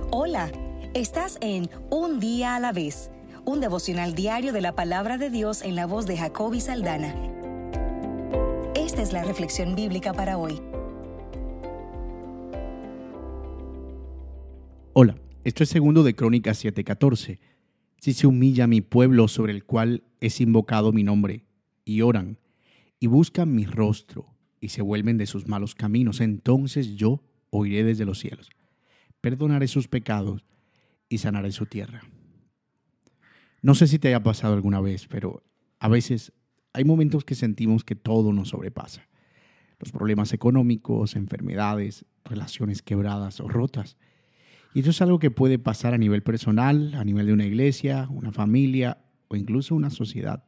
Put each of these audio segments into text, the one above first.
Hola, estás en Un Día a la Vez, un devocional diario de la Palabra de Dios en la voz de Jacoby Saldaña. Esta es la reflexión bíblica para hoy. Hola, esto es segundo de Crónicas 7:14. Si se humilla mi pueblo sobre el cual es invocado mi nombre, y oran, y buscan mi rostro, y se vuelven de sus malos caminos, entonces yo oiré desde los cielos, perdonaré sus pecados y sanaré su tierra. No sé si te haya pasado alguna vez, pero a veces hay momentos que sentimos que todo nos sobrepasa. Los problemas económicos, enfermedades, relaciones quebradas o rotas. Y eso es algo que puede pasar a nivel personal, a nivel de una iglesia, una familia o incluso una sociedad.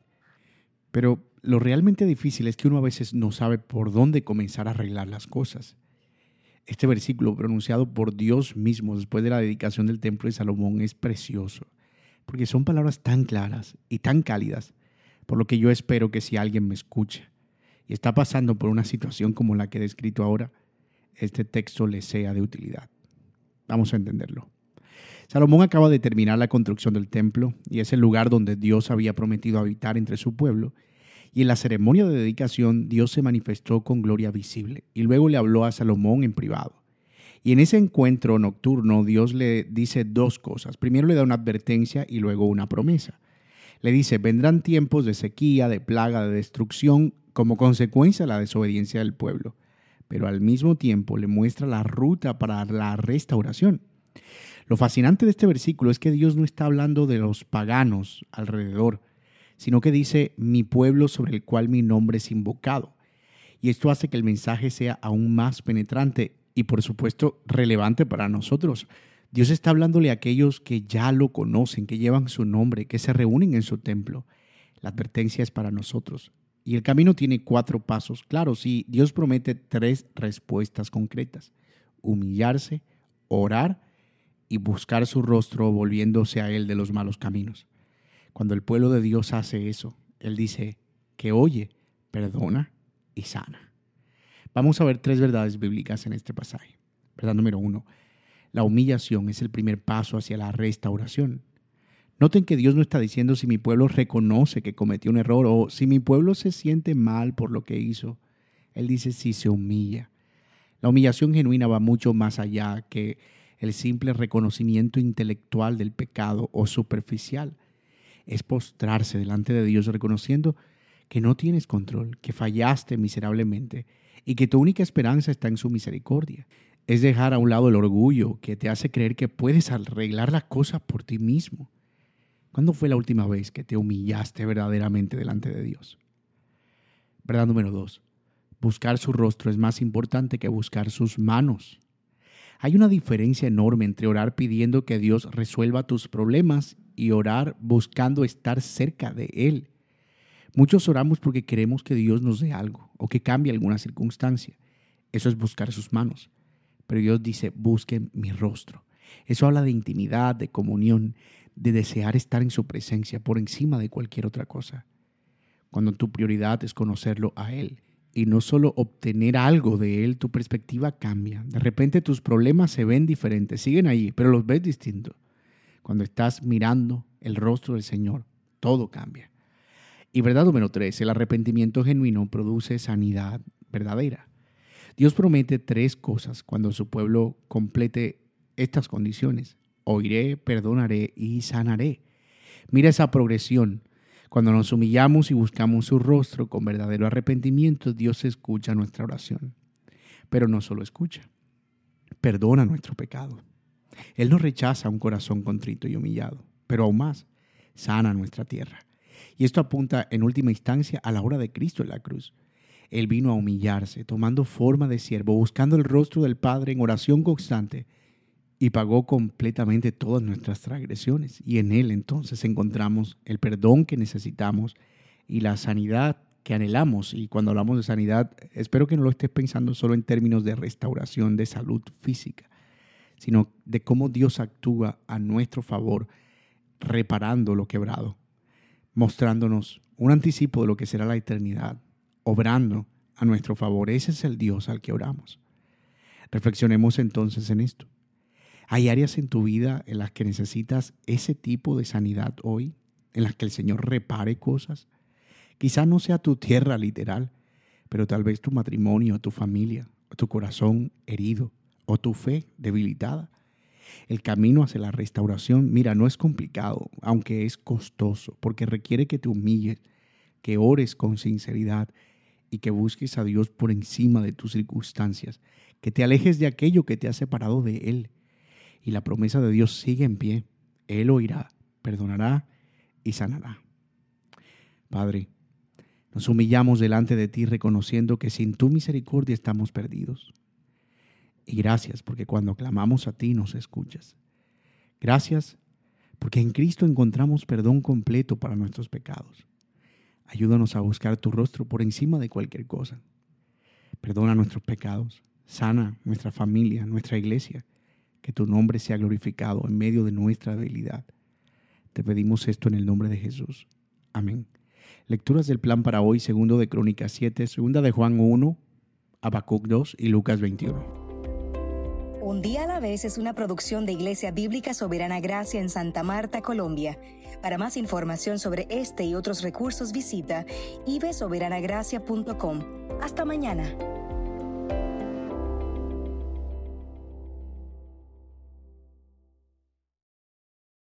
Pero lo realmente difícil es que uno a veces no sabe por dónde comenzar a arreglar las cosas. Este versículo pronunciado por Dios mismo después de la dedicación del templo de Salomón es precioso, porque son palabras tan claras y tan cálidas, por lo que yo espero que si alguien me escucha y está pasando por una situación como la que he descrito ahora, este texto le sea de utilidad. Vamos a entenderlo. Salomón acaba de terminar la construcción del templo y es el lugar donde Dios había prometido habitar entre su pueblo. Y en la ceremonia de dedicación, Dios se manifestó con gloria visible y luego le habló a Salomón en privado. Y en ese encuentro nocturno, Dios le dice dos cosas. Primero le da una advertencia y luego una promesa. Le dice, vendrán tiempos de sequía, de plaga, de destrucción, como consecuencia de la desobediencia del pueblo. Pero al mismo tiempo le muestra la ruta para la restauración. Lo fascinante de este versículo es que Dios no está hablando de los paganos alrededor, sino que dice, mi pueblo sobre el cual mi nombre es invocado. Y esto hace que el mensaje sea aún más penetrante y, por supuesto, relevante para nosotros. Dios está hablándole a aquellos que ya lo conocen, que llevan su nombre, que se reúnen en su templo. La advertencia es para nosotros. Y el camino tiene 4 pasos claros y Dios promete 3 respuestas concretas. Humillarse, orar y buscar su rostro volviéndose a Él de los malos caminos. Cuando el pueblo de Dios hace eso, Él dice que oye, perdona y sana. Vamos a ver 3 verdades bíblicas en este pasaje. Verdad número 1, la humillación es el primer paso hacia la restauración. Noten que Dios no está diciendo si mi pueblo reconoce que cometió un error o si mi pueblo se siente mal por lo que hizo. Él dice si se humilla. La humillación genuina va mucho más allá que el simple reconocimiento intelectual del pecado o superficial. Es postrarse delante de Dios reconociendo que no tienes control, que fallaste miserablemente y que tu única esperanza está en su misericordia. Es dejar a un lado el orgullo que te hace creer que puedes arreglar las cosas por ti mismo. ¿Cuándo fue la última vez que te humillaste verdaderamente delante de Dios? Verdad número 2. Buscar su rostro es más importante que buscar sus manos. Hay una diferencia enorme entre orar pidiendo que Dios resuelva tus problemas y orar buscando estar cerca de Él. Muchos oramos porque queremos que Dios nos dé algo o que cambie alguna circunstancia. Eso es buscar sus manos. Pero Dios dice, busquen mi rostro. Eso habla de intimidad, de comunión, de desear estar en su presencia por encima de cualquier otra cosa. Cuando tu prioridad es conocerlo a Él y no solo obtener algo de Él, tu perspectiva cambia. De repente tus problemas se ven diferentes, siguen ahí, pero los ves distintos. Cuando estás mirando el rostro del Señor, todo cambia. Y verdad número 3, el arrepentimiento genuino produce sanidad verdadera. Dios promete 3 cosas cuando su pueblo complete estas condiciones. Oiré, perdonaré y sanaré. Mira esa progresión. Cuando nos humillamos y buscamos su rostro con verdadero arrepentimiento, Dios escucha nuestra oración. Pero no solo escucha, perdona nuestro pecado. Él no rechaza un corazón contrito y humillado, pero aún más, sana nuestra tierra. Y esto apunta en última instancia a la obra de Cristo en la cruz. Él vino a humillarse, tomando forma de siervo, buscando el rostro del Padre en oración constante y pagó completamente todas nuestras transgresiones. Y en Él entonces encontramos el perdón que necesitamos y la sanidad que anhelamos. Y cuando hablamos de sanidad, espero que no lo estés pensando solo en términos de restauración de salud física, sino de cómo Dios actúa a nuestro favor, reparando lo quebrado, mostrándonos un anticipo de lo que será la eternidad, obrando a nuestro favor. Ese es el Dios al que oramos. Reflexionemos entonces en esto. ¿Hay áreas en tu vida en las que necesitas ese tipo de sanidad hoy? ¿En las que el Señor repare cosas? Quizá no sea tu tierra literal, pero tal vez tu matrimonio, tu familia, o tu corazón herido, o tu fe debilitada. El camino hacia la restauración, mira, no es complicado, aunque es costoso, porque requiere que te humilles, que ores con sinceridad y que busques a Dios por encima de tus circunstancias, que te alejes de aquello que te ha separado de Él. Y la promesa de Dios sigue en pie. Él oirá, perdonará y sanará. Padre, nos humillamos delante de ti reconociendo que sin tu misericordia estamos perdidos. Y gracias porque cuando clamamos a ti nos escuchas. Gracias porque en Cristo encontramos perdón completo para nuestros pecados. Ayúdanos a buscar tu rostro por encima de cualquier cosa. Perdona nuestros pecados, sana nuestra familia, nuestra iglesia. Que tu nombre sea glorificado en medio de nuestra debilidad. Te pedimos esto en el nombre de Jesús. Amén. Lecturas del plan para hoy, 2 de Crónicas 7, 2 de Juan 1, Habacuc 2 y Lucas 21. Un día a la vez es una producción de Iglesia Bíblica Soberana Gracia en Santa Marta, Colombia. Para más información sobre este y otros recursos visita ibsoberanagracia.com. Hasta mañana.